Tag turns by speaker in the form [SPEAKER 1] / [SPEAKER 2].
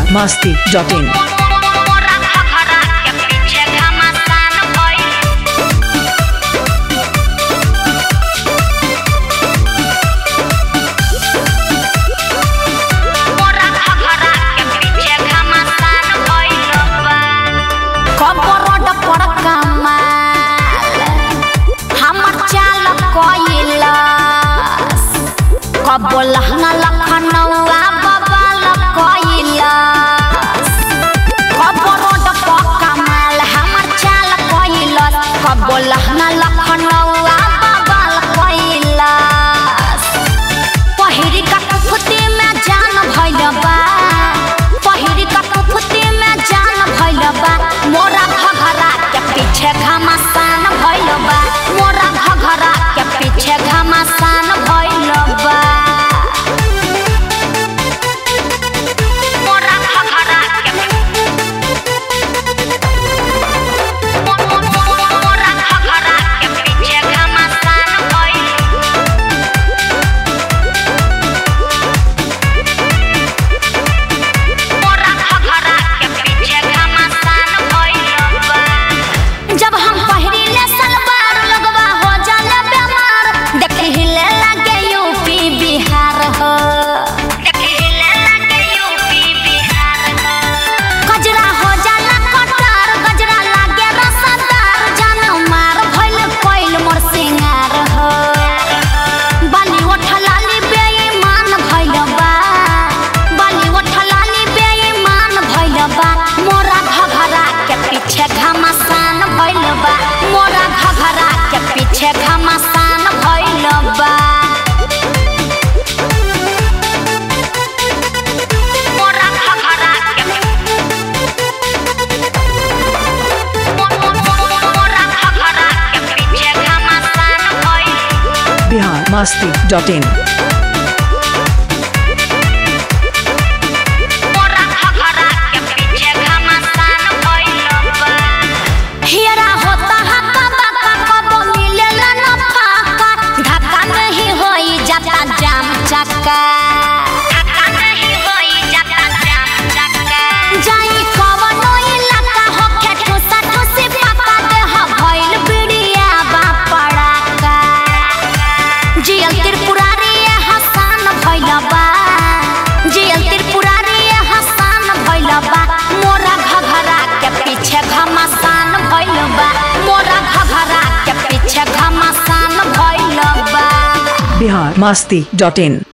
[SPEAKER 1] biharmasti.in
[SPEAKER 2] लहंगा लखनऊआ bubble कोइलस कबो road पर कमाल हमर चाल कोइलस कबो लहंगा लखनऊआ बबल कोइलस पहिरी का कुफती में जान भइल बा पहिरी का कुफती में जान भइल बा मोरा घघरा के पीछे घमासान भइल बा मोरा घघरा के पीछे घमासान भइल बा मोरा घघरा के पीछे घमासान भइल बा मोरा घघरा के पीछे घमासान भइल
[SPEAKER 1] biharmasti.in मोरा घघरा के पीछे घमासान भइल बा मोरा घघरा के पीछे घमासान भइल बा biharmasti.in